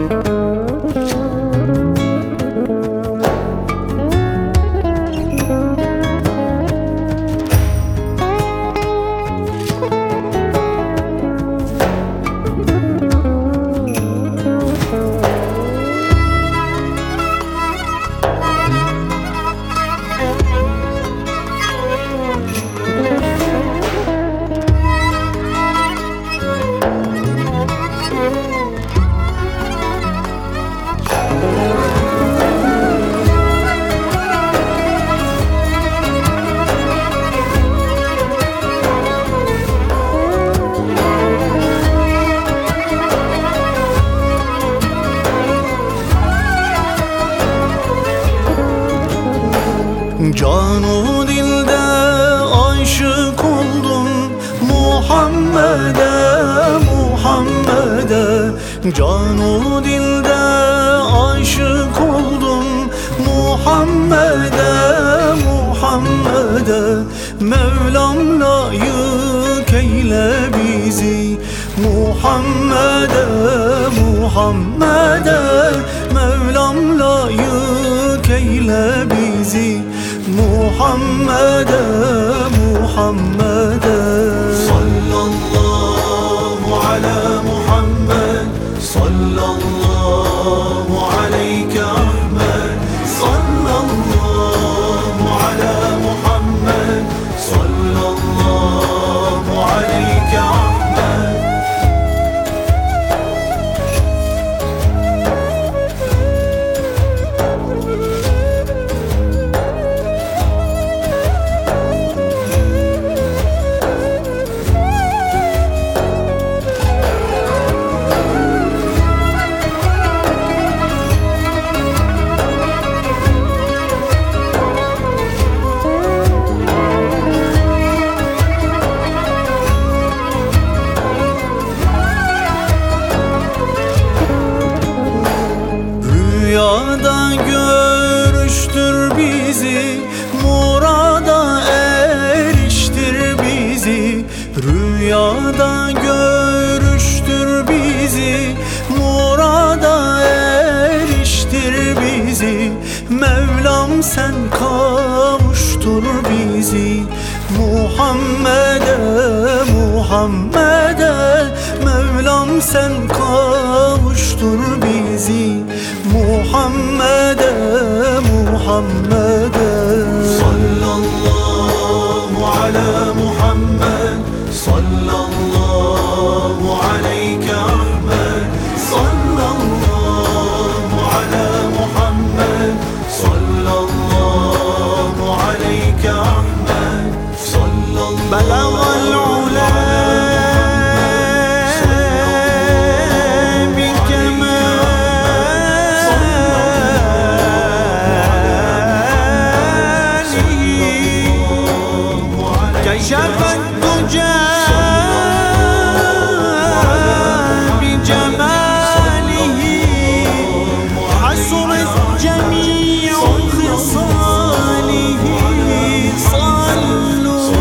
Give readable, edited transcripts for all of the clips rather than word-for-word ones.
Canu dilde aşık oldum Muhammed'e, Muhammed'e. Canu dilde aşık oldum Muhammed'e, Muhammed'e. Mevlam layık eyle bizi Muhammed'e, Muhammed'e. Mevlam layık eyle bizi Muhammed'e, Muhammed'e. Sallallahu ala Muhammed, sallallahu aleyke Ahmed. Sallallahu ala Muhammed, sallallahu aleyke Ahmed. Rüyada görüştür bizi, murada eriştir bizi. Rüyada görüştür bizi, murada eriştir bizi. Mevlam sen kavuştur bizi Muhammed'e, Muhammed'e. Mevlam sen kavuştur bizi Muhammed'e, Muhammed'e. Sallallahu ala Muhammed, sallallahu aleyke Ahmed. Sallallahu ala Muhammed, sallallahu aleyke Ahmed. Belagal ula كشف الدجى بجماله حصرت جميع خصاله. صلوا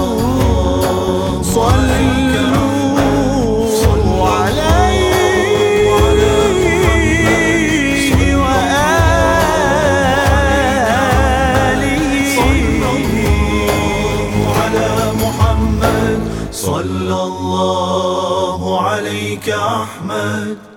صلوا عليه وآله. صلى الله عليك أحمد.